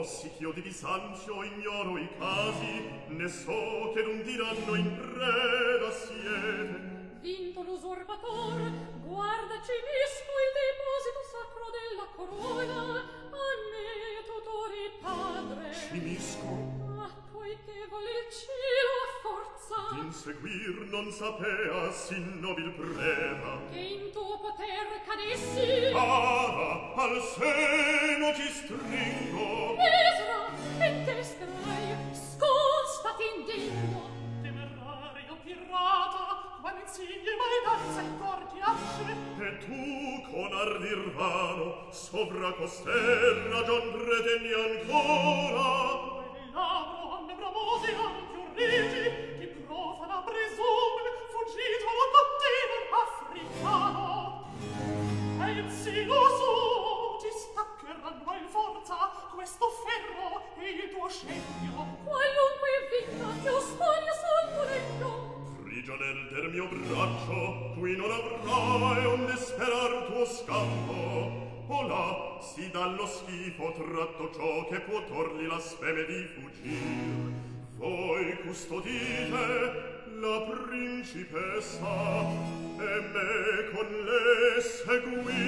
sì ch'io di Bisanzio ignoro i casi, ne so che non diranno in preda siete. Vinto l'usurpatore, guarda cinisco il deposito sacro della corona, a me tutori padre. Cinisco? Ah, poiché vuole il cielo a forza D'inseguir non sapea sì nobil preda, che in tuo poter cadessi. Cara, al seno ti stringo. Esra, in te strai, scostati indegno. Temerario pirata, quale insigne maledanza il cor ti asce. E tu con ardir vano sovra coster ragion pretendi ancora. Il labbro onde bramose ampio rigi, chi profana presume, fuggito lo bottino africano. E il silo suo ti staccheranno in forza questo ferro e il tuo scempio. Qualunque vita che spoglia sul legno. Prigionel del mio braccio, qui non avrai onde sperar tuo scampo. O là, si dallo schifo tratto ciò che può torli la speme di fuggir. Voi custodite la principessa e me con le seguite.